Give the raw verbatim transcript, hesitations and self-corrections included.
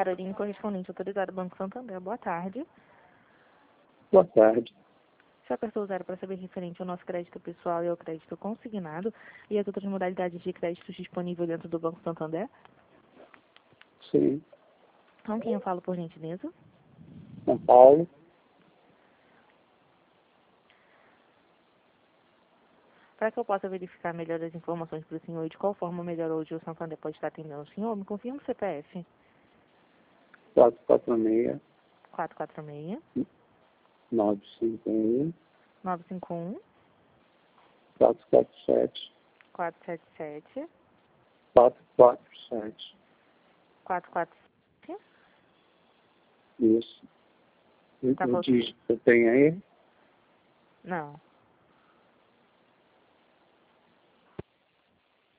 Caroline, correspondente autorizado Banco Santander. Boa tarde. Boa tarde. Você apertou o zero para saber referente ao nosso crédito pessoal e ao crédito consignado e as outras modalidades de créditos disponíveis dentro do Banco Santander? Sim. Com quem eu falo, por gentileza? São Paulo. Para que eu possa verificar melhor as informações para o senhor e de qual forma melhor hoje o Santander pode estar atendendo o senhor, me confirma o C P F. quatro quatro seis, quatro quatro seis, nove cinco um, nove cinco um, quatro quatro sete, quatro sete sete, quatro quatro sete. quatro quatro sete. Isso. Tá O faltando? dígito tem aí? Não.